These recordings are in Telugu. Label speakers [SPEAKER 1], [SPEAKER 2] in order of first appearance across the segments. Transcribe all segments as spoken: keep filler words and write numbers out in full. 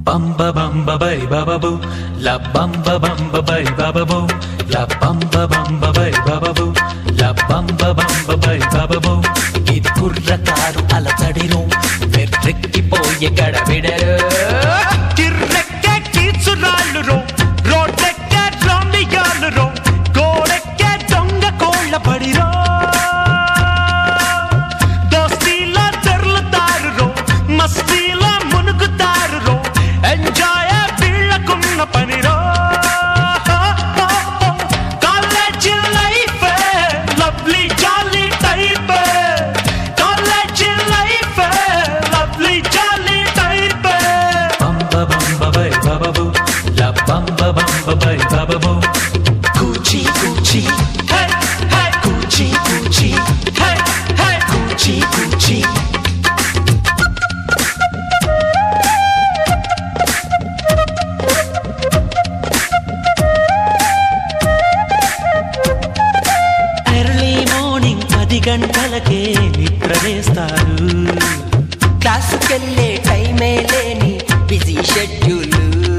[SPEAKER 1] bamba bamba bay baba boo, la bamba bamba bay baba boo, la bamba bamba bay baba boo, la bamba bamba bay baba boo. ఇది కుర్రకారు అలచడిరో వెర్రెక్కిపోయే గడబిడరు
[SPEAKER 2] కిర్రెక్కే కీచురాళ్ళు రో రోడ్డెక్కే రామియాలు రో గోడెక్కే దొంగ కోళ్ళ పడిరో దోస్తీలా తెర్లుతారు రో మస్తీలా మునుగుతారు రో ఎంజాయ్ వీళ్ళకున్న పనిరో college life lovely jolly type college life lovely jolly type
[SPEAKER 1] bamba bamba bay baba boo, la bamba bamba bay baba boo.
[SPEAKER 2] Gucci Gucci hey hey Gucci Gucci hey hey Gucci Gucci early morning పది గంటలకే నిద్ర వేస్తారు
[SPEAKER 3] క్లాసుకెళ్ళే టైమే లేని బిజీ షెడ్యూల్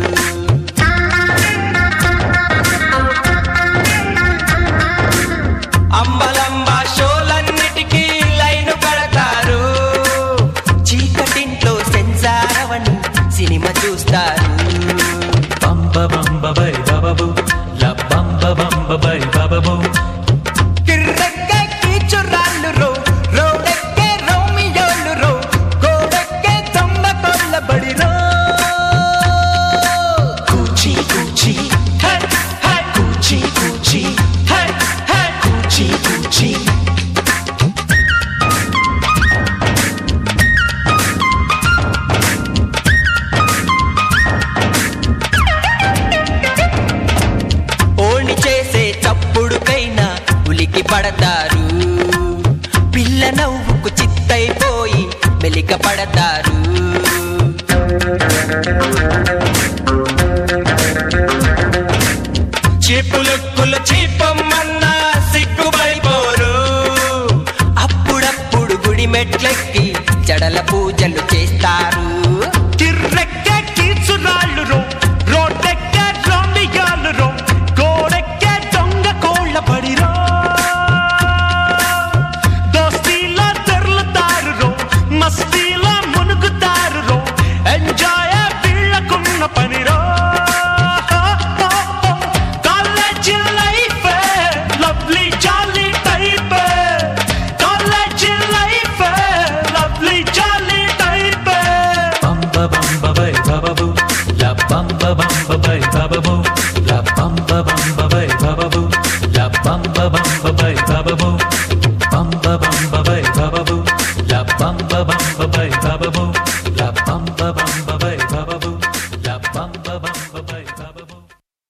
[SPEAKER 3] అంబలంబ షోలన్నిటికీ లైను కడతారు చీకటింట్లో సెన్సార్ అవని సినిమా చూస్తారు
[SPEAKER 1] Bamba bamba bay baba boo, la bamba bamba bay baba boo.
[SPEAKER 3] కిర్రెక్కే కీచురాళ్ళు రో రోడెక్కే రోమియోలు రో గోడెక్కే దొంగ కొల్లబడి రో
[SPEAKER 2] Gucci Gucci hey hey Gucci Gucci hey hey Gucci Gucci
[SPEAKER 3] ఓణి చేసే చప్పుడుకైనా ఉలికి పడతారు పిల్ల నవ్వుకు చిత్తైపోయి మెలిక పడతారు
[SPEAKER 2] చీపులొక్కుల చీపమ్మన్నా సిగ్గుపడిపోరు
[SPEAKER 3] అప్పుడప్పుడు గుడి మెట్లెక్కి జడల పూజలు చేస్తారు
[SPEAKER 2] కిర్రెక్కే కీచురాళ్ళు రో రోడ్డెక్కే రామియాలు రో గోడెక్కే దొంగ కోళ్ళ పడిరో దోస్తీలా తెర్లుతారు రో మస్తీలా మునుగుతారు రో ఎంజాయ్ వీళ్ళకున్న పనిరో college life lovely jolly type college life lovely jolly type
[SPEAKER 1] Bamba bamba bay baba boo, la bamba bamba bay baba boo, la bamba bamba bay baba boo, la bamba bamba bay baba boo, bamba bamba bay baba boo, la bamba bamba bay baba boo.